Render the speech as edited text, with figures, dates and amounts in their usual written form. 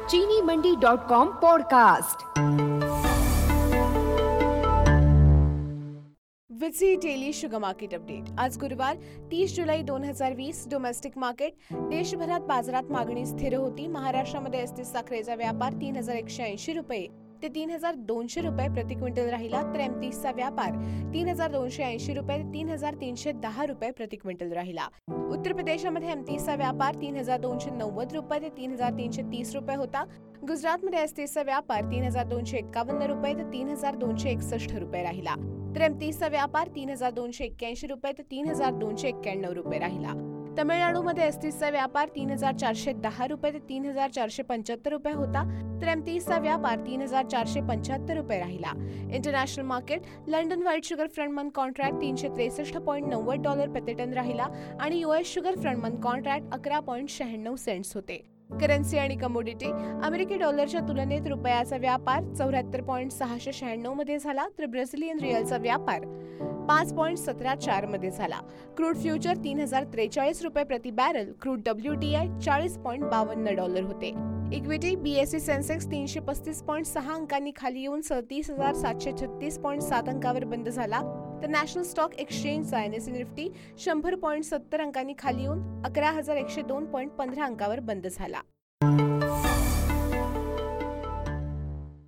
चीनीमंडी.com podcast. वित्सी daily sugar market update. आज गुरुवार 30 जुलै 2020। डोमेस्टिक मार्केट देशभरात बाजारात मागणी स्थिर होती। महाराष्ट्रामध्ये एसटी साखरेचा व्यापार 3180 रुपये ते 3200 रुपये प्रति क्विंटल राहिला, तर एमतीसचा व्यापार 3280 रुपये ते 3310 रुपये प्रति क्विंटल राहिला। उत्तर प्रदेशामध्ये एमतीसचा व्यापार 3290 रुपये ते 3330 रुपये होता। गुजरातमध्ये एसटीचा व्यापार 3251 रुपये ते 3261 रुपये राहिला, तर एमतीसचा व्यापार 3281 रुपये ते 3291 रुपये राहिला। तमिळनाडूमध्ये एसटीचा व्यापार 3410 रुपये ते 3475 रुपये होता, तर एमतीसचा व्यापार 3475 रुपये राहिला। International market London white sugar front month contract $363.90 प्रति टन राहिला आणि US sugar front month contract 11.96 cents होते। करन्सी आणि कमोडिटी अमेरिकी डॉलरच्या तुलनेत रुपयाचा व्यापार 74.696 मध्ये झाला, तर ब्राझिलियन रिअलचा व्यापार 5.174 मध्ये झाला। क्रूड फ्युचर $3043 रुपये प्रति बॅरल, क्रूड WTI $40.52 होते। इक्विटी BSE सेन्सेक्स 335.6 अंकांनी खाली येऊन 37,736.7 अंकावर बंद झाला, तर नॅशनल स्टॉक एक्सचेंजचा NSE निफ्टी 100.70 अंकांनी खाली येऊन 11,102.15 अंकावर बंद झाला।